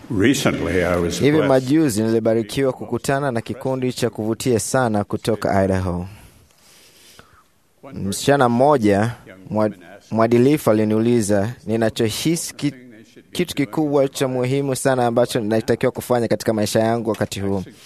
Recently, I was Hivi blessed. majuzi nilibarikiwa kukutana na kikundi cha kuvutia sana kutoka Idaho. Msichana mmoja mwadilifu aliniuliza ninachohisi kitu kikubwa cha muhimu sana ambacho natakiwa kufanya katika maisha yangu wakati huu.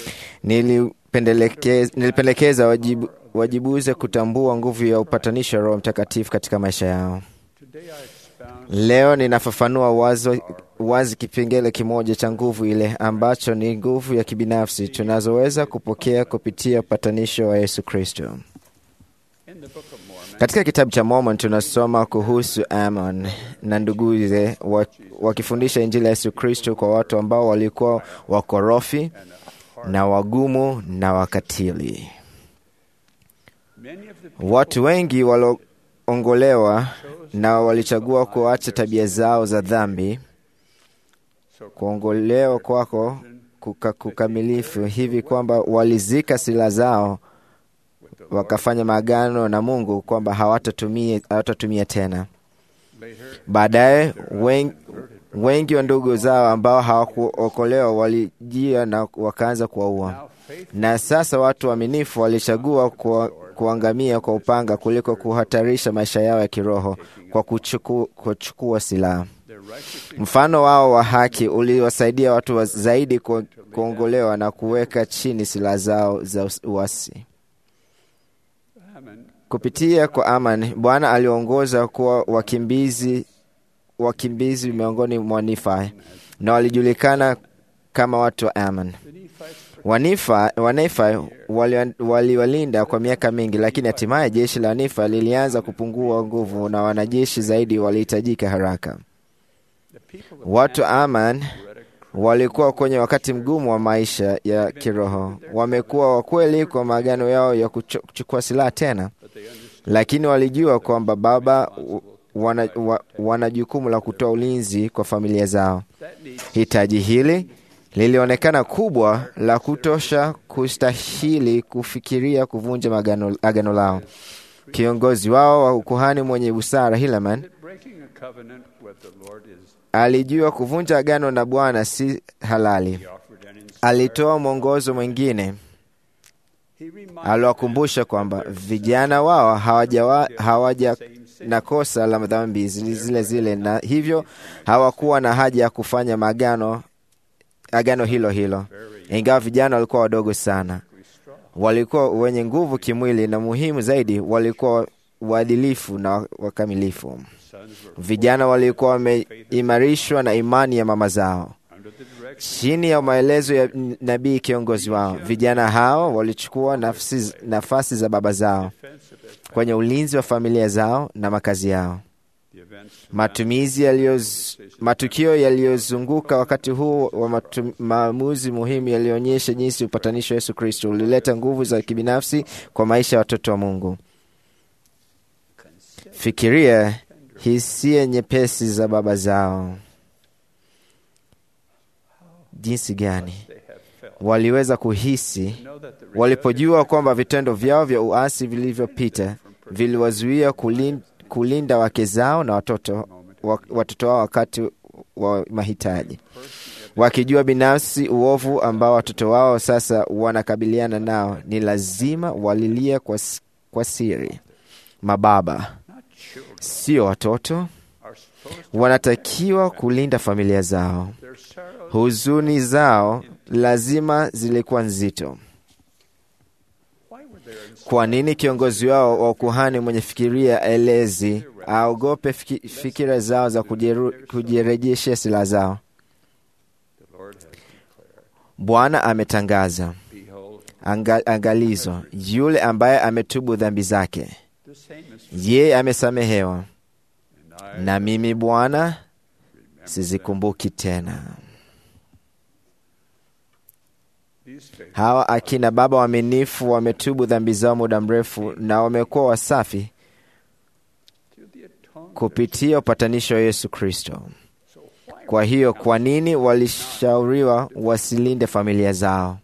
Nilipendekeza wajibuze kutambua nguvu ya upatanisho wa Roho Mtakatifu katika maisha yao. Leo ninafafanua wazi kipengele kimoja cha nguvu ile ambacho ni nguvu ya kibinafsi tunazoweza kupokea kupitia upatanisho wa Yesu Kristo. Katika kitabu cha Mormon tunasoma kuhusu Amon na nduguze wakifundisha Injili ya Yesu Kristo kwa watu ambao walikuwa wakorofi na wagumu na wakatili. Watu wengi waliongolewa na walichagua kuacha tabia zao za dhambi. Kuongolewa kwako kukamilifu hivi kwamba walizika silaha zao, wakafanya maagano na Mungu kwamba hawatatumia tena. Baadaye wengi wa ndugu zao ambao hawakuokolewa walijia na wakaanza kuwaua. Na sasa watu waaminifu walichagua kuangamia kwa upanga kuliko kuhatarisha maisha yao ya kiroho kwa kuchukua silaha. Mfano wao wa haki uliwasaidia watu zaidi kuongolewa na kuweka chini silaha zao za uasi. Kupitia kwa Amon, Bwana aliongoza kuwa wakimbizi miongoni mwa Nephi, na walijulikana kama watu wa Amon. Wanephi waliwalinda kwa miaka mingi, lakini hatimaye jeshi la Nephi lilianza kupungua nguvu na wanajeshi zaidi walihitajika haraka. Watu wa Amon walikuwa kwenye wakati mgumu wa maisha ya kiroho. Wamekuwa wakweli kwa maagano yao ya kuchukua silaha tena, lakini walijua kwamba Baba wana jukumu la kutoa ulinzi kwa familia zao. Hitaji hili lilionekana kubwa la kutosha kustahili kufikiria kuvunja agano lao. Kiongozi wao wa ukuhani mwenye busara, Helaman, alijua kuvunja agano na Bwana si halali. Alitoa mwongozo mwingine. Aliwakumbusha kwamba vijana wao hawaja na kosa la dhambi zile, na hivyo hawakuwa na haja ya kufanya agano hilo. Ingawa vijana walikuwa wadogo sana, walikuwa wenye nguvu kimwili, na muhimu zaidi, walikuwa waadilifu na wakamilifu. Vijana walikuwa wameimarishwa na imani ya mama zao. Chini ya maelezo ya nabii kiongozi wao, vijana hao walichukua nafasi za baba zao kwenye ulinzi wa familia zao na makazi yao. Matukio yaliyozunguka wakati huu wa maamuzi muhimu yalionyesha jinsi upatanisho wa Yesu Kristo ulileta nguvu za kibinafsi kwa maisha ya watoto wa Mungu. Fikiria hisia nyepesi za baba zao. Jinsi gani waliweza kuhisi walipojua kwamba vitendo vyao vya uasi vilivyopita viliwazuia kulinda wake zao na watoto wao wakati wa mahitaji, wakijua binafsi uovu ambao watoto wao sasa wanakabiliana nao. Ni lazima walilia kwa siri. Mababa, sio watoto, wanatakiwa kulinda familia zao. Huzuni zao lazima zilikuwa nzito. Kwa nini kiongozi wao wa ukuhani mwenye fikiria elezi aogope fikira zao za kujirejeshea silaha zao? Bwana ametangaza angalizo, yule ambaye ametubu dhambi zake, yeye amesamehewa, na mimi Bwana sizikumbuki tena. Hawa akina baba waaminifu wametubu dhambi zao muda mrefu na wamekuwa wasafi kupitia upatanisho wa Yesu Kristo. Kwa hiyo, kwa nini walishauriwa wasilinde familia zao?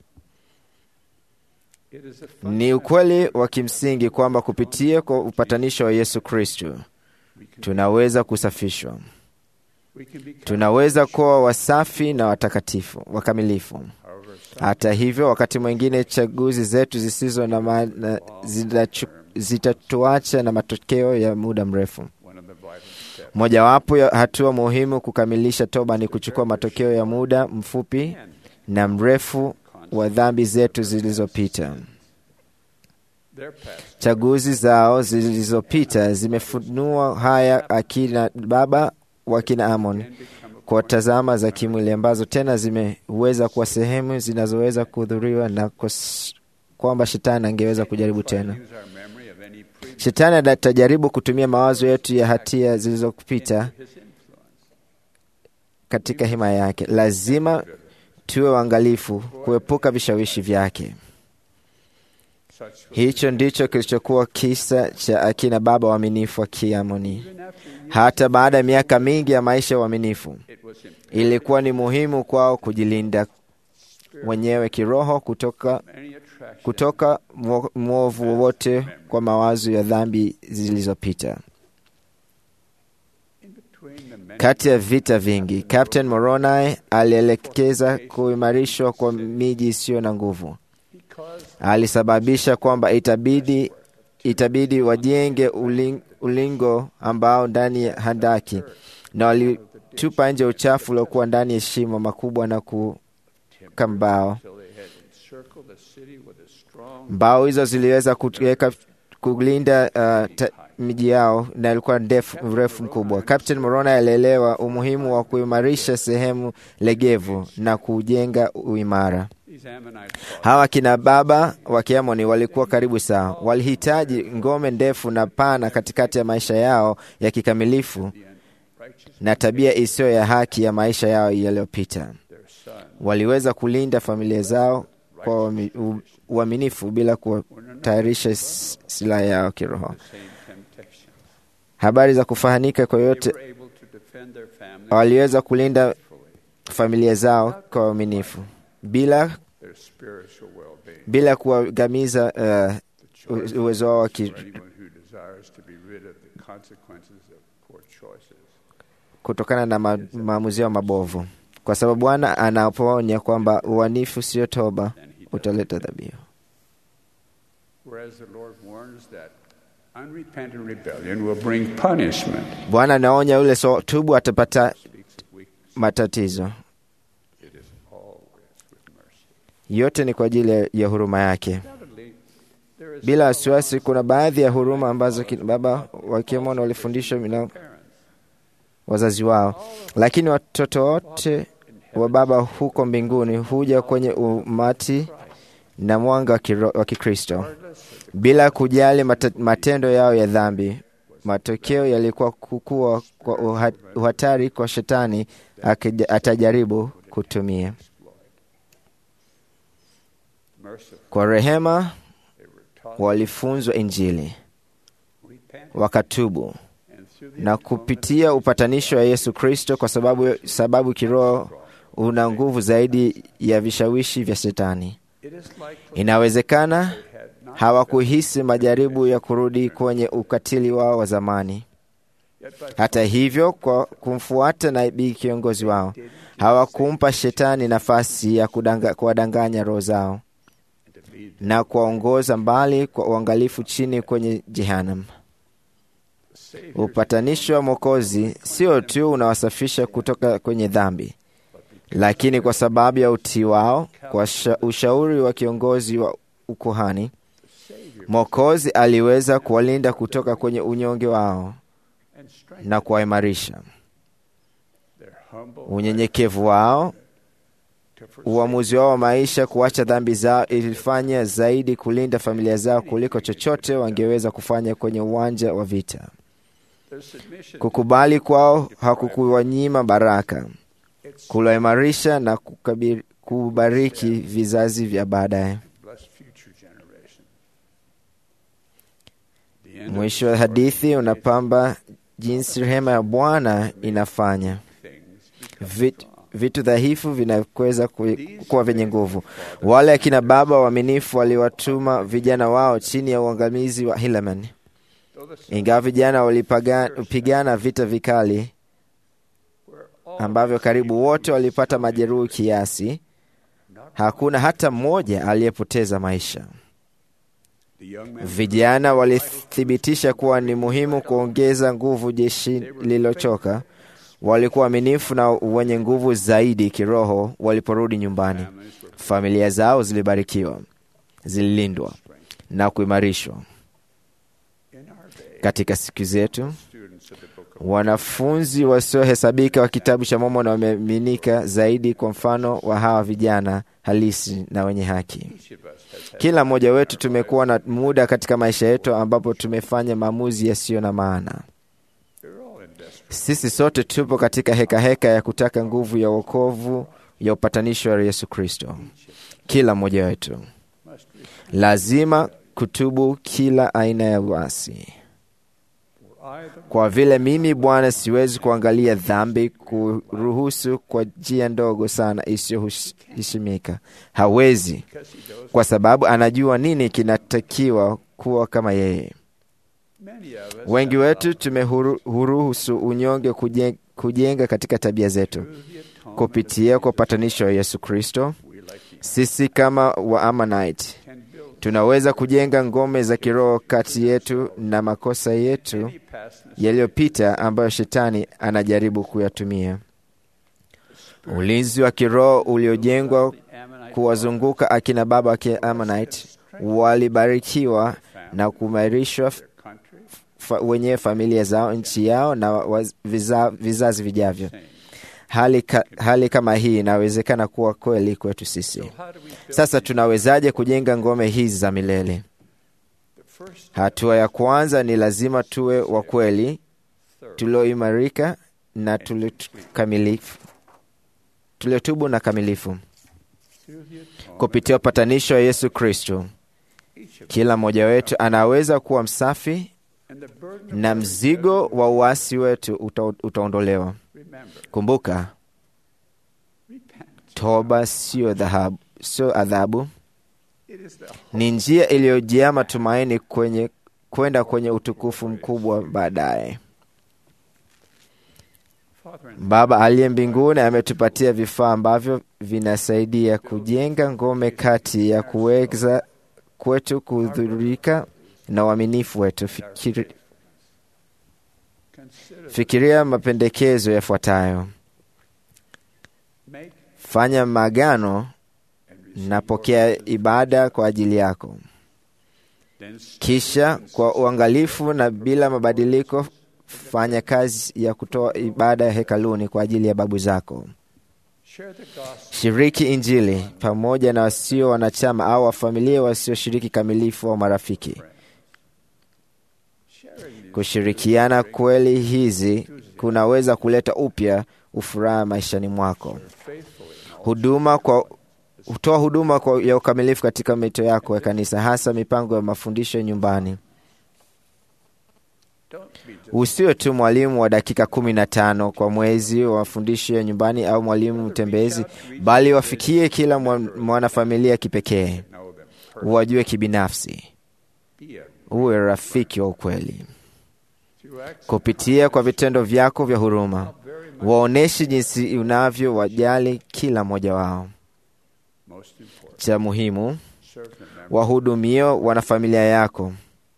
Ni ukweli wa kimsingi kwamba kupitia kwa upatanisho wa Yesu Kristo tunaweza kusafishwa. Tunaweza kuwa wasafi na watakatifu, wakamilifu. Hata hivyo, wakati mwingine chaguzi zetu zisizo na maana zitatuacha na matokeo ya muda mrefu. Mojawapo ya hatua muhimu kukamilisha toba ni kuchukua matokeo ya muda mfupi na mrefu wa dhambi zetu zilizopita. Chaguzi zao zilizopita zimefunua haya akina baba wa kina Amon kwa tazama za kimwili ambazo tena zimeweza kuwa sehemu zinazoweza kuhudhuriwa na kwamba shetani angeweza kujaribu tena. Shetani atajaribu kutumia mawazo yetu ya hatia zilizopita katika himaya yake. Lazima tuwe waangalifu kuepuka vishawishi vyake. Hicho ndicho kilichokuwa kisa cha akina baba waaminifu wa Kiamoni. Hata baada ya miaka mingi ya maisha ya uaminifu, ilikuwa ni muhimu kwao kujilinda wenyewe kiroho kutoka mwovu wowote kwa mawazo ya dhambi zilizopita. Kati ya vita vingi, Captain Moroni alielekeza kuimarishwa kwa miji isiyo na nguvu. Alisababisha kwamba itabidi wajenge ulingo ambao ndani ya handaki, na walitupa nje uchafu uliokuwa ndani ya shimo makubwa na kuweka mbao. Mbao hizo ziliweza kulinda miji yao na ilikuwa mrefu mkubwa. Captain Moroni alielewa umuhimu wa kuimarisha sehemu legevu na kujenga uimara. Hawa kina baba wa Kiamoni walikuwa karibu sawa. Walihitaji ngome ndefu na pana katikati ya maisha yao ya kikamilifu na tabia isiyo ya haki ya maisha yao yaliyopita. Waliweza kulinda familia zao kwa uaminifu bila kutayarisha silaha yao kiroho. Habari za kufahanika kwa yote, waliweza kulinda familia zao kwa uaminifu bila kuangamiza uwezo wao kutokana na maamuzi yao mabovu, kwa sababu Bwana anapoonya kwamba uaminifu sio toba utaleta dhabihu. Bwana anaonya yule tubu atapata matatizo. Yote ni kwa ajili ya huruma yake. Bila wasiwasi, kuna baadhi ya huruma ambazo baba wa Kiamoni walifundishwa na wazazi wao, lakini watoto wote wa baba huko mbinguni huja kwenye umati na mwanga wa Kikristo bila kujali matendo yao ya dhambi. Matokeo yalikuwa kukua kwa uhatari kwa shetani atajaribu kutumia. Kwa rehema walifunzwa Injili, wakatubu, na kupitia upatanisho wa Yesu Kristo, kwa sababu kiroho una nguvu zaidi ya vishawishi vya shetani. Inawezekana hawakuhisi majaribu ya kurudi kwenye ukatili wao wa zamani. Hata hivyo, kwa kumfuata nabii kiongozi wao, hawakumpa shetani nafasi ya kuwadanganya roho zao na kuwaongoza mbali kwa uangalifu chini kwenye jehanamu. Upatanisho wa Mwokozi sio tu unawasafisha kutoka kwenye dhambi, lakini kwa sababu ya utii wao kwa ushauri wa kiongozi wa ukuhani, Mwokozi aliweza kuwalinda kutoka kwenye unyonge wao na kuwaimarisha. Unyenyekevu wao, uamuzi wao wa maisha kuacha dhambi zao ilifanya zaidi kulinda familia zao kuliko chochote wangeweza kufanya kwenye uwanja wa vita. Kukubali kwao hakukuwanyima baraka, kuwaimarisha na kubariki vizazi vya baadaye. Mwisho wa hadithi unapamba jinsi rehema ya Bwana inafanya vitu dhaifu vinaweza kuwa vyenye nguvu. Wale akina baba waaminifu waliwatuma vijana wao chini ya uangamizi wa Helaman. Ingawa vijana walipigana vita vikali, ambavyo karibu wote walipata majeruhi kiasi, hakuna hata mmoja aliyepoteza maisha. Vijana walithibitisha kuwa ni muhimu kuongeza nguvu jeshi lililochoka. Walikuwa waaminifu na wenye nguvu zaidi kiroho waliporudi nyumbani. Familia zao zilibarikiwa, zililindwa na kuimarishwa. Katika siku zetu, wanafunzi wasiohesabika wa kitabu cha Mormoni wameaminika zaidi kwa mfano wa hawa vijana halisi na wenye haki. Kila mmoja wetu tumekuwa na muda katika maisha yetu ambapo tumefanya maamuzi yasiyo na maana. Sisi sote tupo katika heka ya kutaka nguvu ya wokovu ya upatanisho wa Yesu Kristo. Kila mmoja wetu lazima kutubu kila aina ya uasi. Kwa vile mimi Bwana siwezi kuangalia dhambi kuruhusu kwa njia ndogo sana isiyoheshimika. Hawezi, kwa sababu anajua nini kinatakiwa kuwa kama yeye. Wengi wetu tumehuruhusu unyonge kujenga katika tabia zetu. Kupitia kwa upatanisho wa Yesu Kristo, sisi kama Waamanite tunaweza kujenga ngome za kiroho kati yetu na makosa yetu yaliyopita ambayo shetani anajaribu kuyatumia. Ulinzi wa kiroho uliojengwa kuwazunguka akina baba wa Amanite walibarikiwa na kuimarishwa wenyewe, familia zao, nchi yao na vizazi vijavyo. Hali kama hii inawezekana kuwa kweli kwetu sisi. Sasa tunawezaje kujenga ngome hizi za milele? Hatua ya kwanza ni lazima tuwe wa kweli, tulioimarika na tuliotubu na kamilifu. Kupitia upatanisho wa Yesu Kristo, kila mmoja wetu anaweza kuwa msafi na mzigo wa uasi wetu utaondolewa. Kumbuka, toba sio adhabu, ni njia iliyojaa matumaini kwenda kwenye utukufu mkubwa baadaye. Baba aliye mbinguni ametupatia vifaa ambavyo vinasaidia kujenga ngome kati ya kuweza kwetu kudhurika na uaminifu wetu. Fikiria mapendekezo yafuatayo. Fanya maagano na pokea ibada kwa ajili yako. Kisha kwa uangalifu na bila mabadiliko, fanya kazi ya kutoa ibada ya hekaluni kwa ajili ya babu zako. Shiriki Injili pamoja na wasio wanachama au wa familia wasioshiriki kamilifu au marafiki. Kushirikiana kweli hizi kunaweza kuleta upya ufuraha maishani mwako. Hutoa huduma ya ukamilifu katika mito yako ya kanisa, hasa mipango ya mafundisho nyumbani. Usiwe tu mwalimu wa dakika 15 kwa mwezi wa mafundisho ya nyumbani au mwalimu mtembezi, bali wafikie kila mwanafamilia kipekee. Uwajue kibinafsi. Uwe rafiki wa ukweli. Kupitia kwa vitendo vyako vya huruma, waoneshe jinsi unavyo wajali kila mmoja wao. Cha muhimu, wahudumio wanafamilia yako.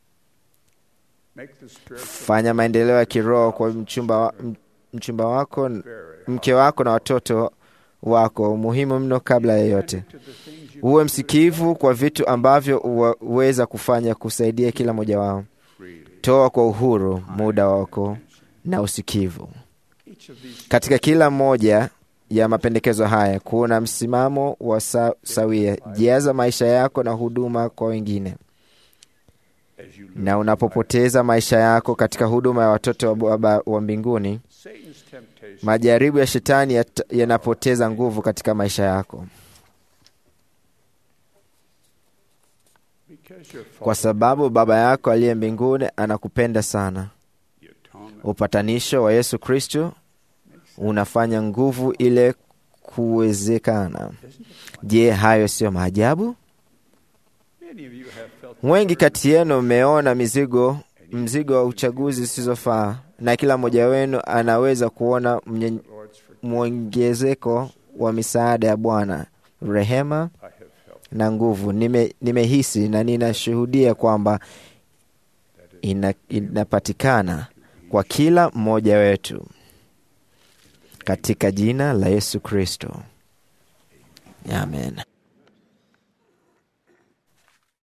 Fanya maendeleo ya kiroho kwa mchumba wako, mke wako na watoto wako muhimu mno kabla ya yote. Uwe msikivu kwa vitu ambavyo uweza kufanya kusaidia kila mmoja wao. Toa kwa uhuru muda wako na usikivu. Katika kila moja ya mapendekezo haya kuna msimamo wa sawia. Jaza maisha yako na huduma kwa wengine. Na unapopoteza maisha yako katika huduma ya watoto wa Baba wa mbinguni, majaribu ya shetani yanapoteza nguvu katika maisha yako. Kwa sababu Baba yako aliye mbinguni anakupenda sana. Upatanisho wa Yesu Kristo unafanya nguvu ile kuwezekana. Je, hayo sio maajabu? Wengi kati yenu mmeona mzigo wa uchaguzi zisizofaa, na kila mmoja wenu anaweza kuona mwongezeko wa misaada ya Bwana, rehema na nguvu. Nimehisi na ninashuhudia kwamba inapatikana kwa kila mmoja wetu katika jina la Yesu Kristo. Amen.